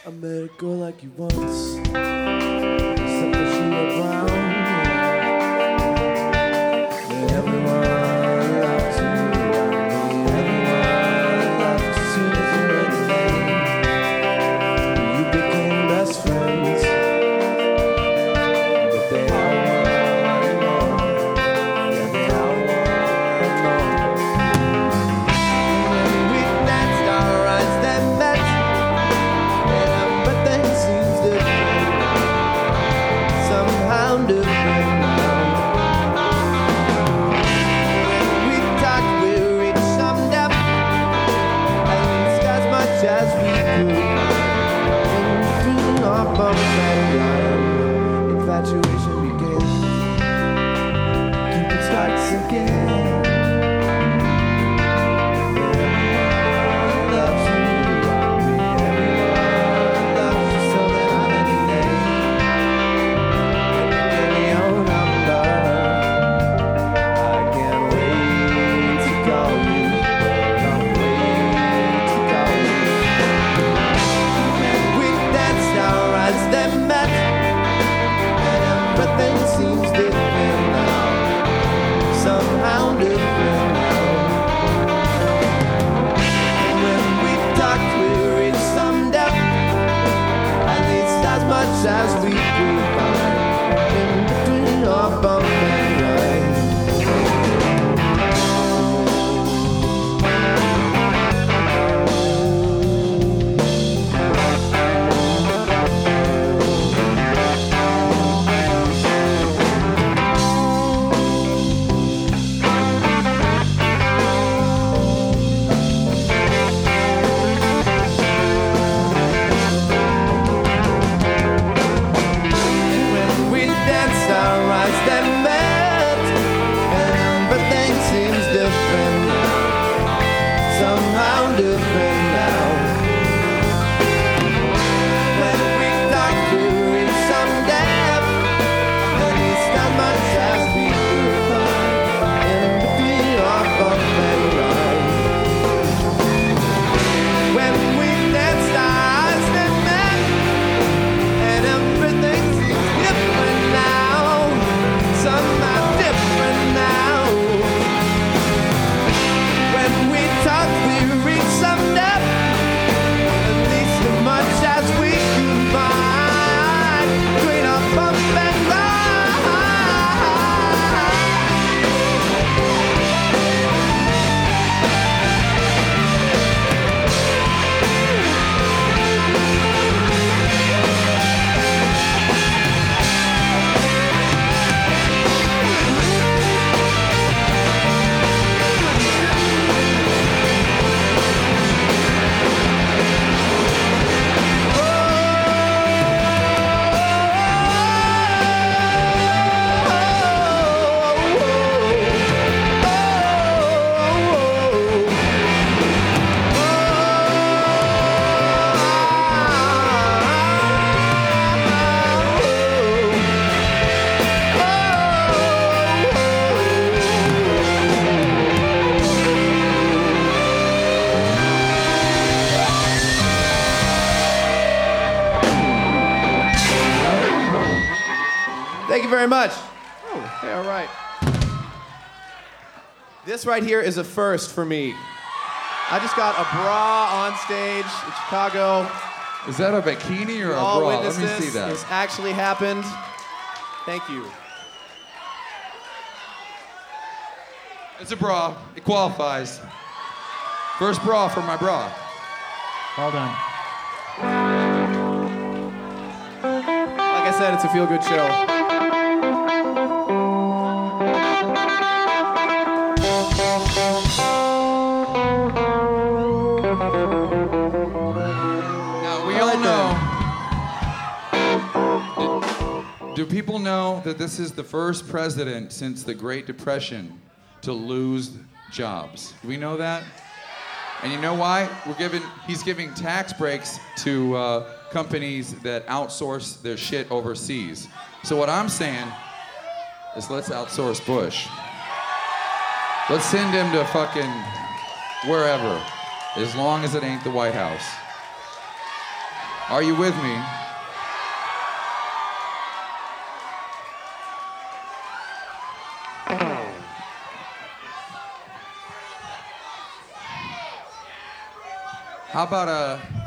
I met a girl like you once, except that she was brown. And everyone loves you, everyone loves you as soon as you know the name. You became best friends, but they all want more. Yeah, they all want more. When we danced our eyes that met. Somehow different now. When we talked, we reached some depth, at least as much as we could. And between our bumps and rhyme, infatuation begins. Cupid starts again. Seems different now, somehow different now. When we talked, we reached some depth, at least as much as we could find in between our bump and ride. Somehow different now. When we talked, we reached some depth, at least as much as we could find in between our bump and ride. When we danced, our eyes that met, and everything seems different now. Somehow different now. When we talked, we reached some depth, at least as much as we could find between our bump and thank you very much. Oh, okay, all right. This right here is a first for me. I just got a bra on stage in Chicago. Is that a bikini or a All bra? witness Let me see this. that. This actually happened. Thank you. It's a bra. It qualifies. First bra for my bra. Well done. Like I said, it's a feel-good show. Do people know that this is the first president since the Great Depression to lose jobs? Do we know that? And you know why? He's giving tax breaks to companies that outsource their shit overseas. So what I'm saying is let's outsource Bush. Let's send him to fucking wherever, as long as it ain't the White House. Are you with me? How about a